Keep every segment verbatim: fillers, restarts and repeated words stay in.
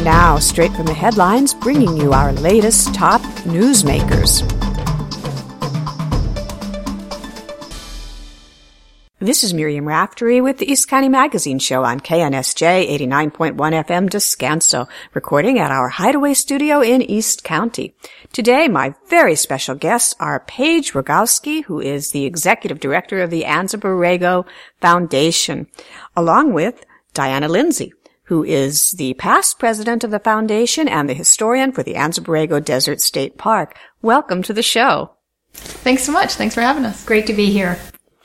Now, straight from the headlines, bringing you our latest top newsmakers. This is Miriam Raftery with the East County Magazine Show on K N S J eighty-nine point one F M Descanso, recording at our Hideaway studio in East County. Today, my very special guests are Paige Rogowski, who is the Executive Director of the Anza Borrego Foundation, along with Diana Lindsay, who is the past president of the foundation and the historian for the Anza Borrego Desert State Park. Welcome to the show. Thanks so much. Thanks for having us. Great to be here.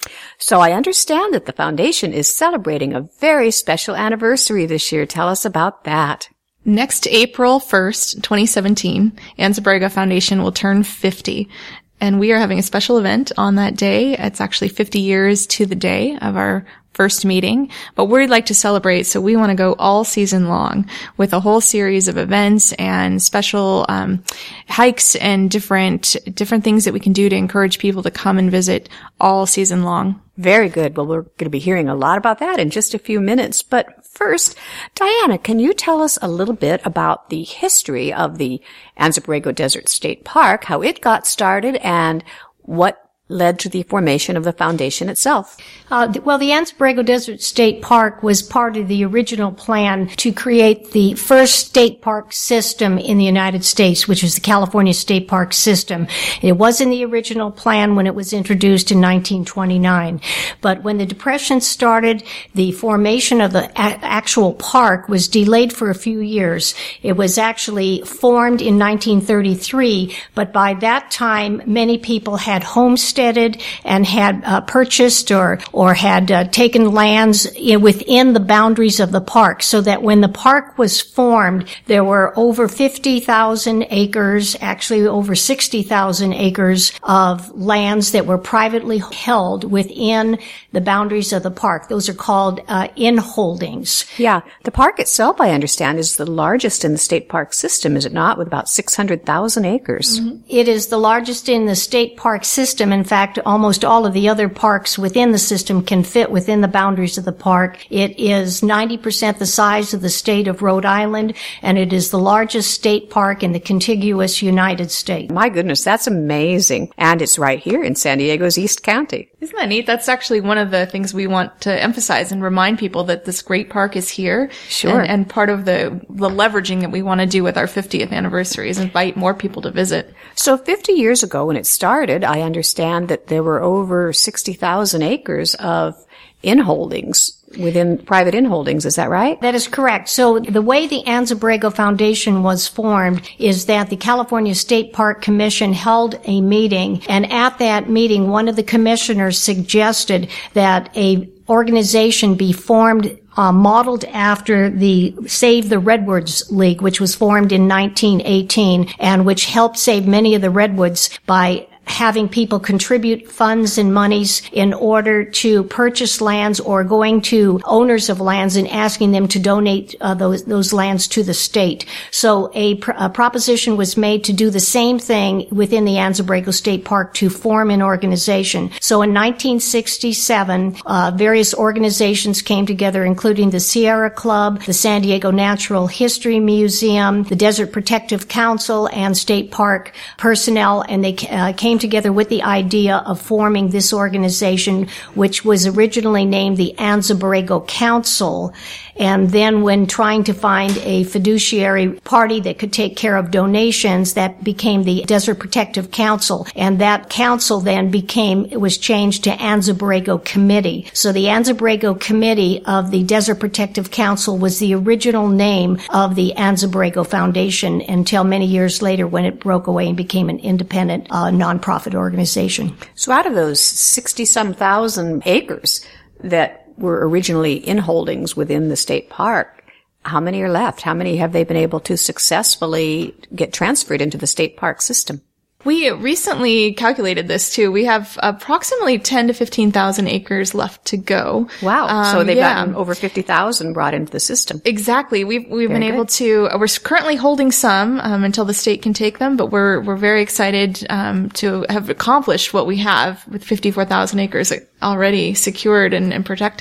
So I understand that the foundation is celebrating a very special anniversary this year. Tell us about that. Next April first, twenty seventeen, Anza Borrego Foundation will turn fifty. And we are having a special event on that day. It's actually fifty years to the day of our first meeting, but we'd like to celebrate, so we want to go all season long with a whole series of events and special um hikes and different different things that we can do to encourage people to come and visit all season long. Very good. Well, we're going to be hearing a lot about that in just a few minutes. But first, Diana, can you tell us a little bit about the history of the Anza Borrego Desert State Park, how it got started, and what led to the formation of the foundation itself? Uh, well, the Anza Borrego Desert State Park was part of the original plan to create the first state park system in the United States, which is the California State Park System. It was in the original plan when it was introduced in nineteen twenty-nine. But when the Depression started, the formation of the a- actual park was delayed for a few years. It was actually formed in nineteen thirty-three, but by that time, many people had homesteaded and had uh, purchased or or had uh, taken lands in, within the boundaries of the park, so that when the park was formed, there were over fifty thousand acres, actually over sixty thousand acres of lands that were privately held within the boundaries of the park. Those are called uh, in-holdings. Yeah. The park itself, I understand, is the largest in the state park system, is it not, with about six hundred thousand acres? Mm-hmm. It is the largest in the state park system. In fact, almost all of the other parks within the system can fit within the boundaries of the park. It is ninety percent the size of the state of Rhode Island, and it is the largest state park in the contiguous United States. My goodness, that's amazing. And it's right here in San Diego's East County. Isn't that neat? That's actually one of the things we want to emphasize and remind people, that this great park is here. Sure. And, and part of the, the leveraging that we want to do with our fiftieth anniversary is invite more people to visit. So fifty years ago when it started, I understand that there were over sixty thousand acres of inholdings within private inholdings. Is that right? That is correct. So the way the Anza Borrego Foundation was formed is that the California State Park Commission held a meeting, and at that meeting, one of the commissioners suggested that a organization be formed Uh, modeled after the Save the Redwoods League, which was formed in nineteen eighteen and which helped save many of the redwoods by having people contribute funds and monies in order to purchase lands, or going to owners of lands and asking them to donate uh, those those lands to the state. So a, pr- a proposition was made to do the same thing within the Anza Borrego State Park, to form an organization. So in nineteen sixty-seven, uh, various organizations came together, including the Sierra Club, the San Diego Natural History Museum, the Desert Protective Council, and state park personnel, and they uh, came together with the idea of forming this organization, which was originally named the Anza Borrego Council. And then when trying to find a fiduciary party that could take care of donations, that became the Desert Protective Council. And that council then became, it was changed to Anza Borrego Committee. So the Anza Borrego Committee of the Desert Protective Council was the original name of the Anza Borrego Foundation, until many years later when it broke away and became an independent uh, nonprofit organization. So out of those sixty-some thousand acres that were originally in holdings within the state park, how many are left? How many have they been able to successfully get transferred into the state park system? We recently calculated this too. We have approximately ten to fifteen thousand acres left to go. Wow. Um, so they've yeah. gotten over fifty thousand brought into the system. Exactly. We've, we've Very been able good. to, uh, we're currently holding some, um, until the state can take them, but we're, we're very excited, um, to have accomplished what we have with fifty-four thousand acres already secured and, and protected.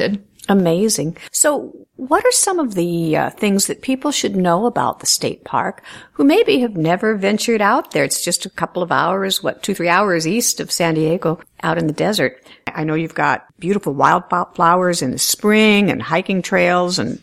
Amazing. So what are some of the uh, things that people should know about the state park who maybe have never ventured out there? It's just a couple of hours, what, two, three hours east of San Diego, out in the desert. I know you've got beautiful wildflowers in the spring and hiking trails and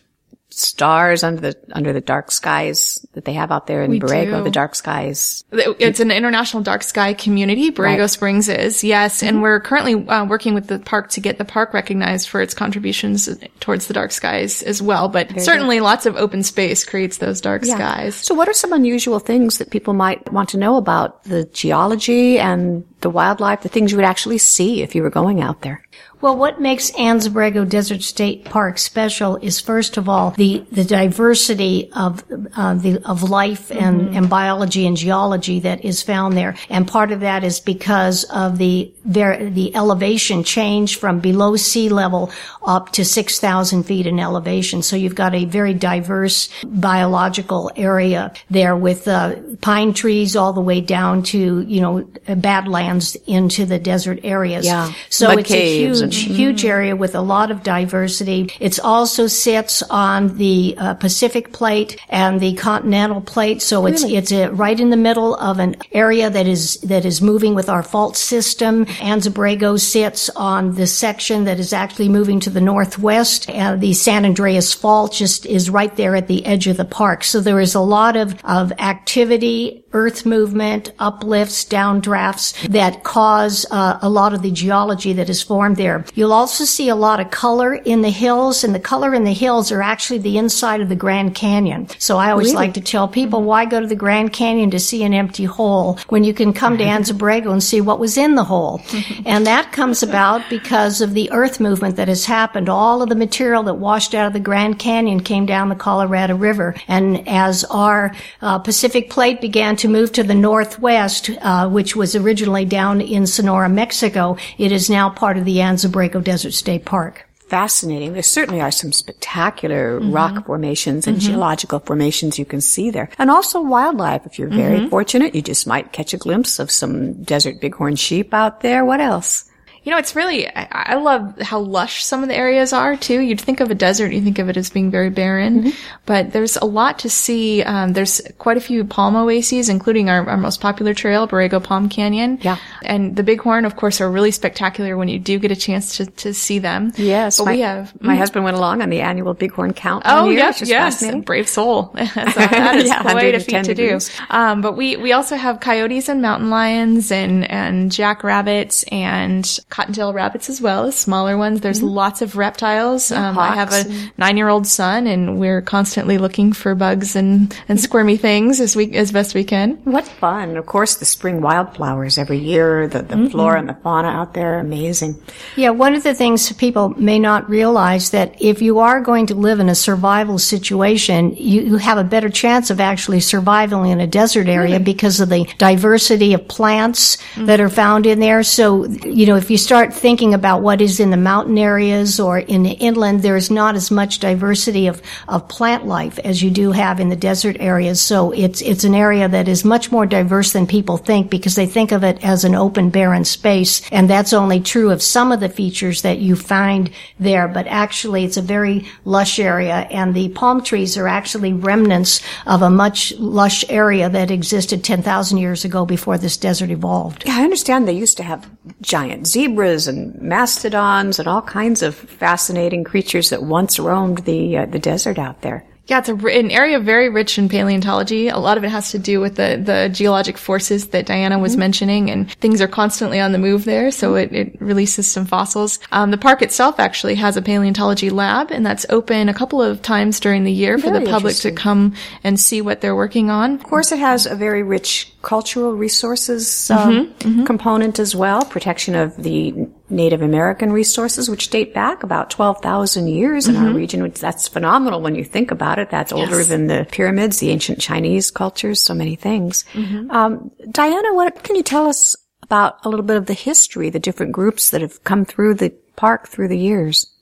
stars under the under the dark skies that they have out there in We Borrego, do. the dark skies. It's an international dark sky community. Borrego Right. Springs is, yes. Mm-hmm. And we're currently uh, working with the park to get the park recognized for its contributions towards the dark skies as well. But Very certainly good. Lots of open space creates those dark yeah. skies. So what are some unusual things that people might want to know about the geology and the wildlife, the things you would actually see if you were going out there? Well, what makes Anza-Borrego Desert State Park special is, first of all, the, the diversity of, uh, the, of life and, mm-hmm. and biology and geology that is found there. And part of that is because of the, ver- the elevation change from below sea level up to six thousand feet in elevation. So you've got a very diverse biological area there with, uh, pine trees all the way down to, you know, badlands into the desert areas. Yeah. So Mud it's caves a huge, huge area with a lot of diversity. It also sits on the uh, Pacific plate and the continental plate, so it's Really? it's a, right in the middle of an area that is that is moving with our fault system. Anza-Borrego sits on the section that is actually moving to the northwest, and the San Andreas Fault just is right there at the edge of the park. So there is a lot of of activity, earth movement, uplifts, downdrafts that cause uh, a lot of the geology that is formed there. You'll also see a lot of color in the hills, and the color in the hills are actually the inside of the Grand Canyon. So I always Really? like to tell people, why go to the Grand Canyon to see an empty hole when you can come to Anza-Borrego and see what was in the hole? And that comes about because of the earth movement that has happened. All of the material that washed out of the Grand Canyon came down the Colorado River. And as our uh, Pacific plate began to move to the northwest, uh, which was originally down in Sonora, Mexico, it is now part of the Anza-Borrego Desert State Park. Fascinating. There certainly are some spectacular mm-hmm. rock formations and mm-hmm. geological formations you can see there. And also wildlife. If you're very mm-hmm. fortunate, you just might catch a glimpse of some desert bighorn sheep out there. What else? You know, it's really, I, I love how lush some of the areas are, too. You'd think of a desert, you think of it as being very barren, mm-hmm. but there's a lot to see. Um, there's quite a few palm oases, including our, our most popular trail, Borrego Palm Canyon. Yeah. And the bighorn, of course, are really spectacular when you do get a chance to, to see them. Yes. But my, we have. My mm, husband went along on the annual bighorn count. Oh, year, yes, which is yes. fascinating. Brave soul. so that is yeah, quite a feat to do. degrees. Um, but we, we also have coyotes and mountain lions and, and jackrabbits and cottontail rabbits as well as smaller ones. There's mm-hmm. lots of reptiles. Yeah, um, I have a and... nine-year-old son, and we're constantly looking for bugs and, and squirmy things as we as best we can. What fun. Of course, the spring wildflowers every year, the, the mm-hmm. flora and the fauna out there, amazing. Yeah, one of the things people may not realize that if you are going to live in a survival situation, you, you have a better chance of actually surviving in a desert area really? Because of the diversity of plants mm-hmm. that are found in there. So, you know, if you start thinking about what is in the mountain areas or in the inland, there is not as much diversity of, of plant life as you do have in the desert areas. So it's, it's an area that is much more diverse than people think because they think of it as an open, barren space. And that's only true of some of the features that you find there. But actually, it's a very lush area. And the palm trees are actually remnants of a much lush area that existed ten thousand years ago before this desert evolved. Yeah, I understand they used to have giant zebras and mastodons and all kinds of fascinating creatures that once roamed the uh, the desert out there. Yeah, it's a, an area very rich in paleontology. A lot of it has to do with the, the geologic forces that Diana was mm-hmm. mentioning, and things are constantly on the move there, so it, it releases some fossils. Um, the park itself actually has a paleontology lab, and that's open a couple of times during the year for very the public to come and see what they're working on. Of course, it has a very rich cultural resources um, mm-hmm, mm-hmm. component as well, protection of the Native American resources, which date back about twelve thousand years in mm-hmm. our region, which that's phenomenal when you think about it. That's older yes. than the pyramids, the ancient Chinese cultures, so many things. Mm-hmm. Um, Diana, what can you tell us about a little bit of the history, the different groups that have come through the park through the years?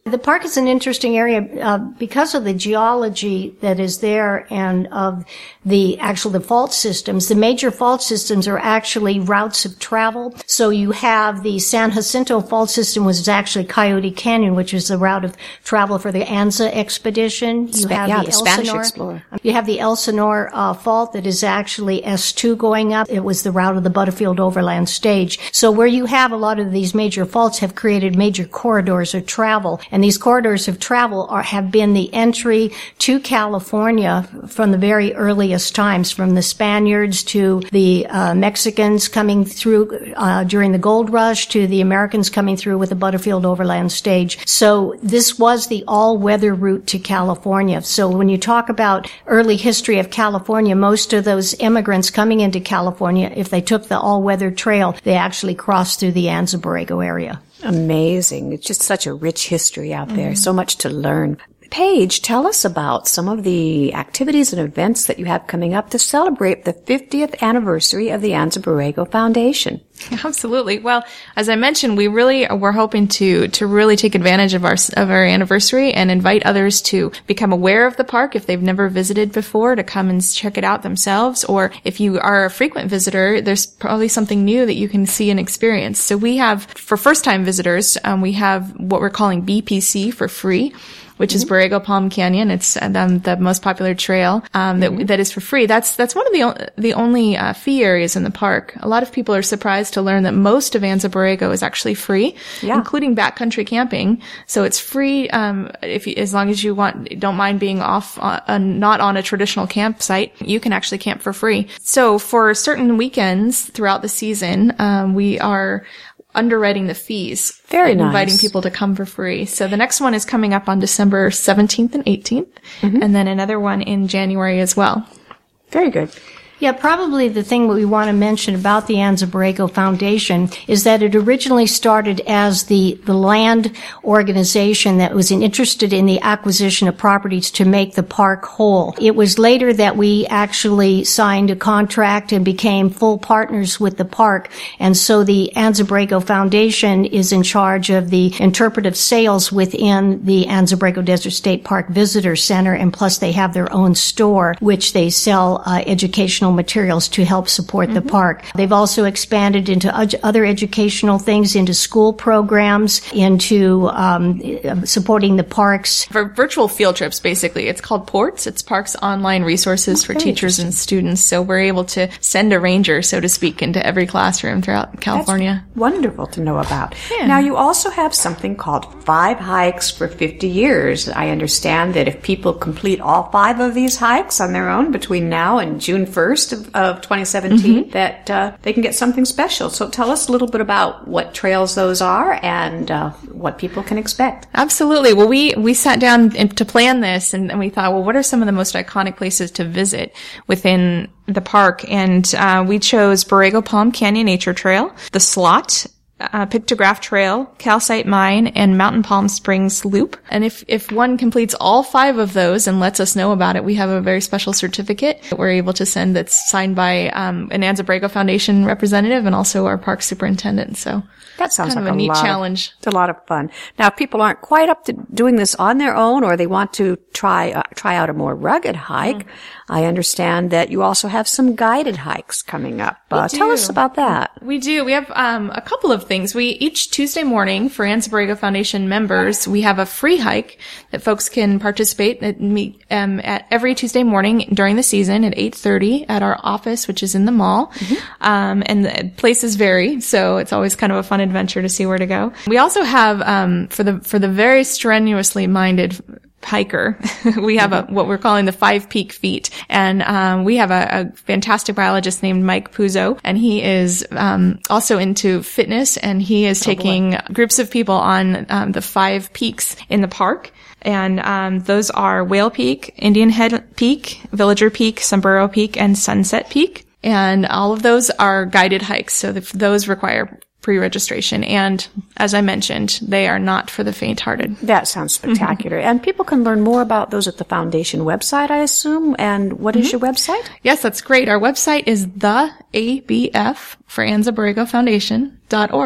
The park is an interesting area uh, because of the geology that is there and of the actual the fault systems. The major fault systems are actually routes of travel. So you have the San Jacinto fault system, which is actually Coyote Canyon, which is the route of travel for the Anza expedition. You Spa- have yeah, the, the Elsinore, Spanish explorer. You have the Elsinore uh, fault that is actually S two going up. It was the route of the Butterfield Overland Stage. So where you have a lot of these major faults have created major corridors of travel. And these corridors of travel are, have been the entry to California from the very earliest times, from the Spaniards to the uh, Mexicans coming through uh, during the gold rush to the Americans coming through with the Butterfield Overland Stage. So this was the all-weather route to California. So when you talk about early history of California, most of those immigrants coming into California, if they took the all-weather trail, they actually crossed through the Anza Borrego area. Amazing. It's just such a rich history out there. Mm-hmm. So much to learn. Paige, tell us about some of the activities and events that you have coming up to celebrate the fiftieth anniversary of the Anza Borrego Foundation. Absolutely. Well, as I mentioned, we really were hoping to to really take advantage of our of our anniversary and invite others to become aware of the park if they've never visited before, to come and check it out themselves. Or if you are a frequent visitor, there's probably something new that you can see and experience. So we have, for first-time visitors, um, we have what we're calling B P C for free, which is Borrego Palm Canyon. It's um, the most popular trail um, that mm-hmm. that is for free. That's that's one of the o- the only uh, fee areas in the park. A lot of people are surprised to learn that most of Anza Borrego is actually free, yeah. including backcountry camping. So it's free um, if you, as long as you want, don't mind being off, uh, uh, not on a traditional campsite. You can actually camp for free. So for certain weekends throughout the season, um, we are underwriting the fees. Very nice. Inviting people to come for free. So the next one is coming up on December seventeenth and eighteenth, mm-hmm. and then another one in January as well. Very good. Yeah, probably the thing we want to mention about the Anza Borrego Foundation is that it originally started as the, the land organization that was interested in the acquisition of properties to make the park whole. It was later that we actually signed a contract and became full partners with the park. And so the Anza Borrego Foundation is in charge of the interpretive sales within the Anza Borrego Desert State Park Visitor Center. And plus they have their own store, which they sell uh, educational materials to help support mm-hmm. the park. They've also expanded into other educational things, into school programs, into um, supporting the parks. For virtual field trips, basically. It's called PORTS. It's Parks Online Resources for Teachers and Students. So we're able to send a ranger, so to speak, into every classroom throughout California. That's wonderful to know about. Yeah. Now, you also have something called Five Hikes for fifty years. I understand that if people complete all five of these hikes on their own between now and June first of, of twenty seventeen, mm-hmm. that uh, they can get something special. So tell us a little bit about what trails those are and uh, what people can expect. Absolutely. Well, we, we sat down to plan this and, and we thought, well, what are some of the most iconic places to visit within the park? And uh, we chose Borrego Palm Canyon Nature Trail, the Slot, Uh, Pictograph Trail, Calcite Mine, and Mountain Palm Springs Loop. And if, if one completes all five of those and lets us know about it, we have a very special certificate that we're able to send that's signed by um, an Anza Borrego Foundation representative and also our park superintendent. So that sounds kind like of a, a neat lot challenge. Of, it's a lot of fun. Now, if people aren't quite up to doing this on their own, or they want to try uh, try out a more rugged hike, mm. I understand that you also have some guided hikes coming up. Uh, tell us about that. We do. We have um, a couple of things. We each Tuesday morning for Anza Borrego Foundation members, we have a free hike that folks can participate at, meet, um, at every Tuesday morning during the season at eight thirty at our office, which is in the mall. Mm-hmm. Um, and the places vary, so it's always kind of a fun adventure to see where to go. We also have um, for the for the very strenuously minded hiker, we have a what we're calling the Five Peak Feat, and um, we have a, a fantastic biologist named Mike Puzo, and he is um, also into fitness, and he is taking oh groups of people on um, the five peaks in the park. And um, those are Whale Peak, Indian Head Peak, Villager Peak, Sombrero Peak, and Sunset Peak. And all of those are guided hikes, so the, those require pre-registration. And as I mentioned, they are not for the faint-hearted. That sounds spectacular. Mm-hmm. And people can learn more about those at the foundation website, I assume. And what mm-hmm. is your website? Yes, that's great. Our website is the A B F for Anza Borrego Foundation dot org.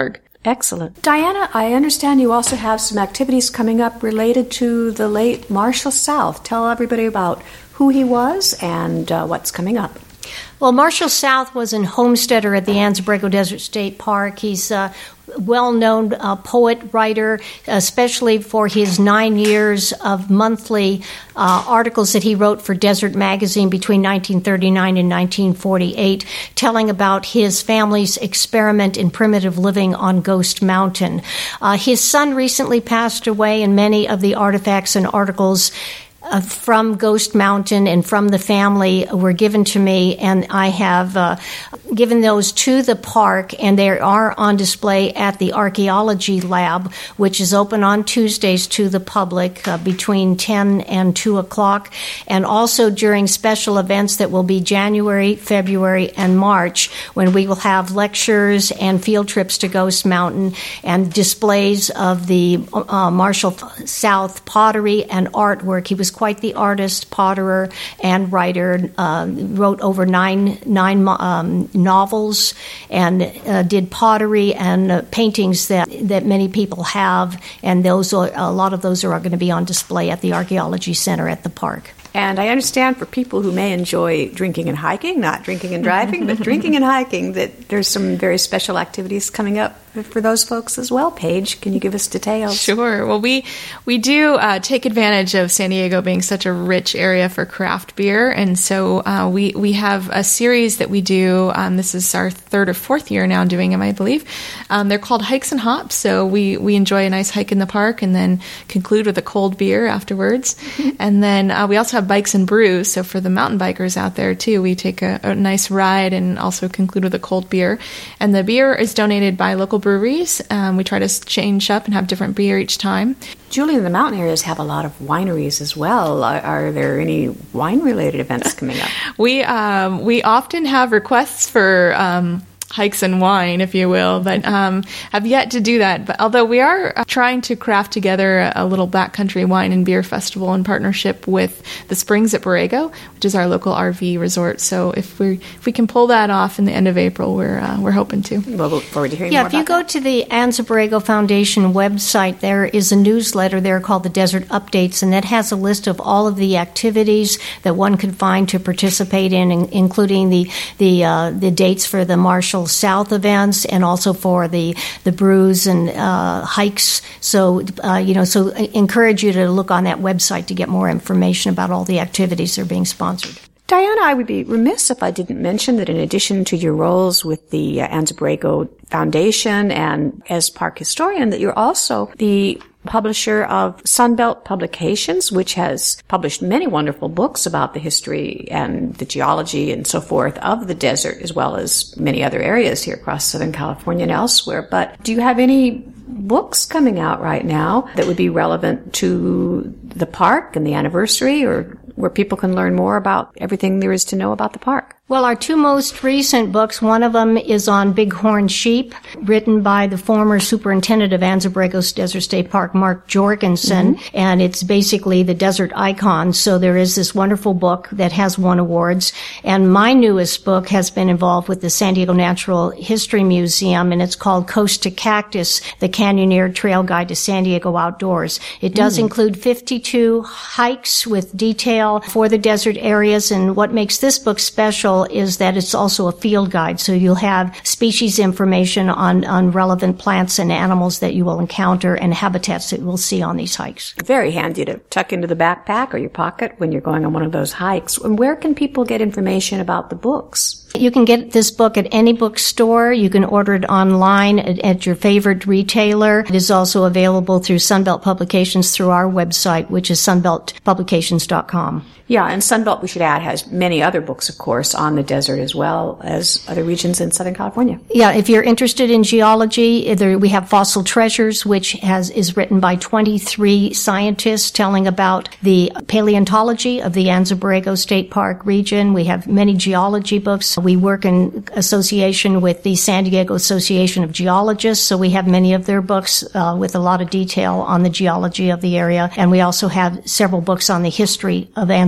Excellent. Diana, I understand you also have some activities coming up related to the late Marshall South. Tell everybody about who he was and uh, what's coming up. Well, Marshall South was a homesteader at the Anza-Borrego Desert State Park. He's a well-known uh, poet, writer, especially for his nine years of monthly uh, articles that he wrote for Desert Magazine between nineteen thirty-nine and nineteen forty-eight, telling about his family's experiment in primitive living on Ghost Mountain. Uh, his son recently passed away, and many of the artifacts and articles Uh, from Ghost Mountain and from the family were given to me, and I have uh, given those to the park, and they are on display at the Archaeology Lab, which is open on Tuesdays to the public uh, between ten and two o'clock, and also during special events that will be January, February, and March, when we will have lectures and field trips to Ghost Mountain and displays of the uh, Marshall South pottery and artwork. He was quite the artist, potterer, and writer. Uh, wrote over nine nine um, novels and uh, did pottery and uh, paintings that that many people have, and those are, a lot of those are going to be on display at the Archaeology Center at the park. And I understand for people who may enjoy drinking and hiking, not drinking and driving, but drinking and hiking, that there's some very special activities coming up for those folks as well. Paige, can you give us details? Sure. Well, we we do uh, take advantage of San Diego being such a rich area for craft beer, and so uh, we we have a series that we do. Um, this is our third or fourth year now doing them, I believe. Um, they're called Hikes and Hops. So we we enjoy a nice hike in the park, and then conclude with a cold beer afterwards. Mm-hmm. And then uh, we also have Bikes and Brews. So for the mountain bikers out there too, we take a, a nice ride and also conclude with a cold beer. And the beer is donated by local breweries. Um, we try to change up and have different beer each time. Julie, the mountain areas have a lot of wineries as well. Are, are there any wine-related events coming up? we um, we often have requests for um, hikes and wine, if you will, but um, have yet to do that. But although we are uh, trying to craft together a, a little backcountry wine and beer festival in partnership with the Springs at Borrego, which is our local R V resort. So if we if we can pull that off in the end of April, we're uh, we're hoping to. We'll look forward to hearing yeah, more about Yeah, if you go that. to the Anza-Borrego Foundation website, there is a newsletter there called the Desert Updates, and that has a list of all of the activities that one can find to participate in, including the the uh, the dates for the Marshall South events and also for the the brews and uh, hikes. So uh, you know, so I encourage you to look on that website to get more information about all the activities that are being sponsored. Diana, I would be remiss if I didn't mention that in addition to your roles with the uh, Anza-Borrego Foundation and as park historian, that you're also the publisher of Sunbelt Publications, which has published many wonderful books about the history and the geology and so forth of the desert, as well as many other areas here across Southern California and elsewhere. But do you have any books coming out right now that would be relevant to the park and the anniversary, or where people can learn more about everything there is to know about the park? Well, our two most recent books, one of them is on bighorn sheep, written by the former superintendent of Anza-Borrego Desert State Park, Mark Jorgensen, mm-hmm. and it's basically the desert icon. So there is this wonderful book that has won awards. And my newest book has been involved with the San Diego Natural History Museum, and it's called Coast to Cactus, the Canyoneer Trail Guide to San Diego Outdoors. It does mm. include fifty-two hikes with detail for the desert areas, and what makes this book special is that it's also a field guide. So you'll have species information on, on relevant plants and animals that you will encounter and habitats that you will see on these hikes. Very handy to tuck into the backpack or your pocket when you're going on one of those hikes. And where can people get information about the books? You can get this book at any bookstore. You can order it online at, at your favorite retailer. It is also available through Sunbelt Publications through our website, which is sunbelt publications dot com. Yeah, and Sunbelt, we should add, has many other books, of course, on the desert as well as other regions in Southern California. Yeah, if you're interested in geology, there, we have Fossil Treasures, which has is written by twenty-three scientists telling about the paleontology of the Anza-Borrego State Park region. We have many geology books. We work in association with the San Diego Association of Geologists, so we have many of their books uh, with a lot of detail on the geology of the area. And we also have several books on the history of Anza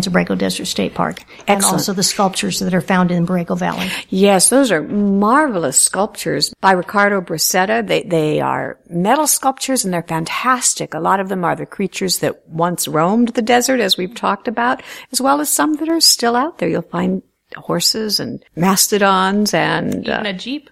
Anza Borrego Desert State Park. Excellent. And also the sculptures that are found in Borrego Valley. Yes, those are marvelous sculptures by Ricardo Bracetta. They, they are metal sculptures and they're fantastic. A lot of them are the creatures that once roamed the desert, as we've talked about, as well as some that are still out there. You'll find horses and mastodons and Even uh, a Jeep.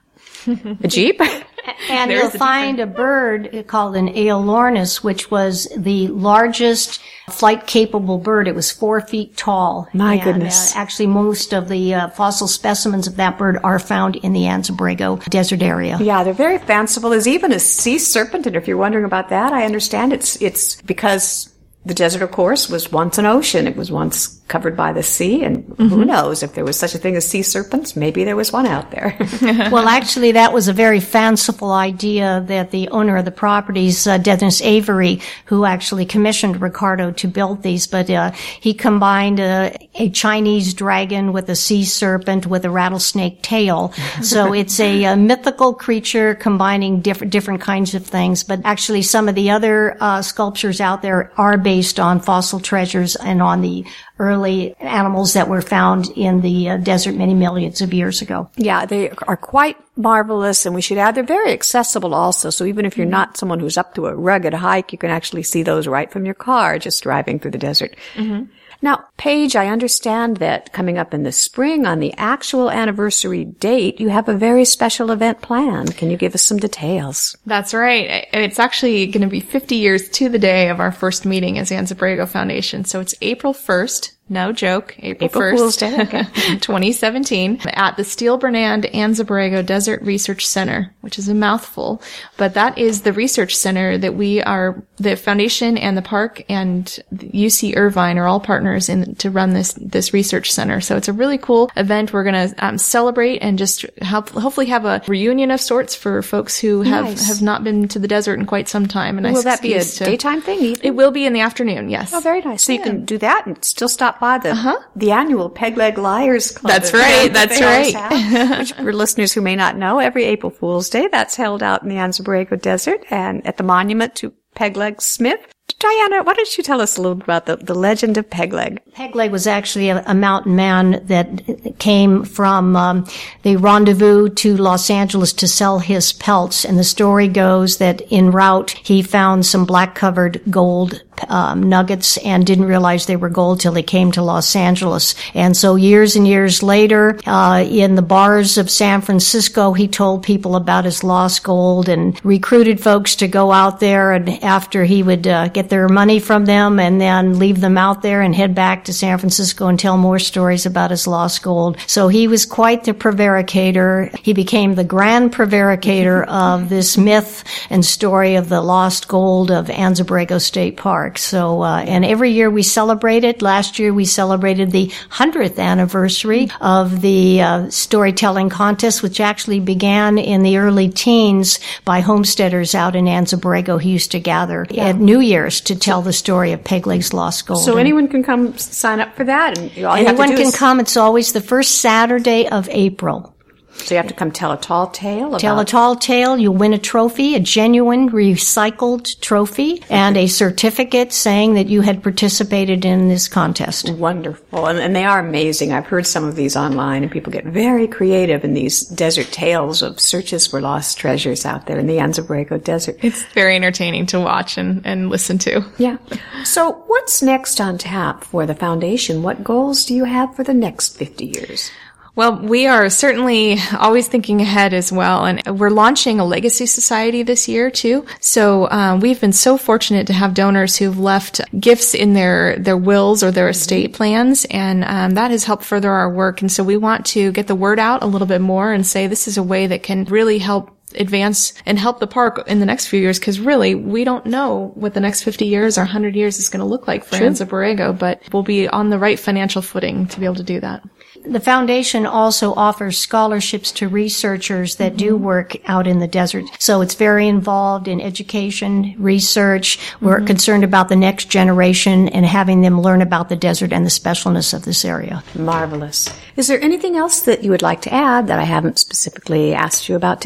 a Jeep. And There's you'll a find a bird called an Aeolornis, which was the largest flight-capable bird. It was four feet tall. My and, goodness. Uh, actually, most of the uh, fossil specimens of that bird are found in the Anza Borrego desert area. Yeah, they're very fanciful. There's even a sea serpent, and if you're wondering about that, I understand it's it's because the desert, of course, was once an ocean. It was once covered by the sea, and mm-hmm. who knows if there was such a thing as sea serpents? Maybe there was one out there. Well, actually, that was a very fanciful idea that the owner of the properties, uh, Dennis Avery, who actually commissioned Ricardo to build these, but uh, he combined a, a Chinese dragon with a sea serpent with a rattlesnake tail. So it's a, a mythical creature combining different different kinds of things. But actually, some of the other uh, sculptures out there are based on fossil treasures and on the early animals that were found in the uh, desert many millions of years ago. Yeah, they are quite marvelous, and we should add they're very accessible also. So even if you're not someone who's up to a rugged hike, you can actually see those right from your car just driving through the desert. Mm-hmm. Now, Paige, I understand that coming up in the spring on the actual anniversary date, you have a very special event planned. Can you give us some details? That's right. It's actually going to be fifty years to the day of our first meeting as Anza Borrego Foundation. So it's April first. No joke. April, April first, Fool's Day, okay. twenty seventeen, at the Steel Bernand Anza Borrego Desert Research Center, which is a mouthful, but that is the research center that we are, the foundation and the park and U C Irvine are all partners in to run this this research center. So it's a really cool event. We're going to um, celebrate and just help, hopefully have a reunion of sorts for folks who have Nice. have not been to the desert in quite some time. A nice Will that be a excuse to- daytime thing? Even? It will be in the afternoon. Yes. Oh, very nice. So you can do that and still stop by the Uh-huh. the annual Peg Leg Liars Club. That's event right, that that's they always right. have, which for listeners who may not know, every April Fool's Day, that's held out in the Anza Borrego Desert and at the monument to Peg Leg Smith. Diana, why don't you tell us a little bit about the, the legend of Peg Leg? Peg Leg was actually a, a mountain man that came from um, the rendezvous to Los Angeles to sell his pelts. And the story goes that en route, he found some black-covered gold um, nuggets and didn't realize they were gold till he came to Los Angeles. And so years and years later, uh, in the bars of San Francisco, he told people about his lost gold and recruited folks to go out there. And after he would uh, get their money from them and then leave them out there and head back to San Francisco and tell more stories about his lost gold. So he was quite the prevaricator. He became the grand prevaricator of this myth and story of the lost gold of Anza Borrego State Park. So, uh, and every year we celebrate it. Last year we celebrated the hundredth anniversary of the uh, storytelling contest, which actually began in the early teens by homesteaders out in Anza Borrego who used to gather yeah. at New Year's to tell the story of Peg Leg's lost gold. So and anyone can come sign up for that? And all you have anyone to do can is, come. It's always the first Saturday of April. So you have to come tell a tall tale about... Tell a tall tale. You'll win a trophy, a genuine recycled trophy, and a certificate saying that you had participated in this contest. Wonderful. And, and they are amazing. I've heard some of these online, and people get very creative in these desert tales of searches for lost treasures out there in the Anza Borrego Desert. It's very entertaining to watch and, and listen to. Yeah. So what's next on tap for the foundation? What goals do you have for the next fifty years? Well, we are certainly always thinking ahead as well, and we're launching a legacy society this year too. So um, we've been so fortunate to have donors who've left gifts in their their wills or their estate plans, and um, that has helped further our work. And so we want to get the word out a little bit more and say this is a way that can really help advance and help the park in the next few years, because really we don't know what the next fifty years or one hundred years is going to look like for Anza Borrego, but we'll be on the right financial footing to be able to do that. The foundation also offers scholarships to researchers that mm-hmm. do work out in the desert. So it's very involved in education, research. We're mm-hmm. concerned about the next generation and having them learn about the desert and the specialness of this area. Marvelous. Is there anything else that you would like to add that I haven't specifically asked you about today?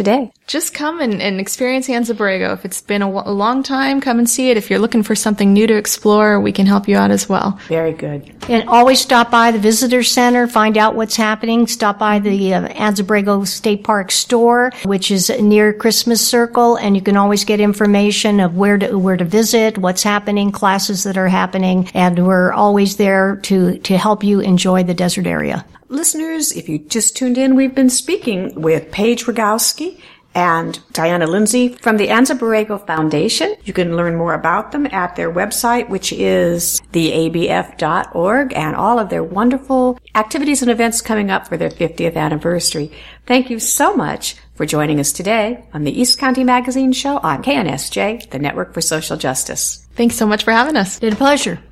just come and, and experience Anza Borrego. If it's been a, w- a long time, come and see it. If you're looking for something new to explore, we can help you out as well. Very good. And always stop by the Visitor Center, find out what's happening. Stop by the uh, Anza Borrego State Park store, which is near Christmas Circle, and you can always get information of where to where to visit, what's happening, classes that are happening, and we're always there to to help you enjoy the desert area. Listeners, if you just tuned in, we've been speaking with Paige Rogowski and Diana Lindsay from the Anza Borrego Foundation. You can learn more about them at their website, which is the A B F dot org, and all of their wonderful activities and events coming up for their fiftieth anniversary. Thank you so much for joining us today on the East County Magazine Show on K N S J, the Network for Social Justice. Thanks so much for having us. It's been a pleasure.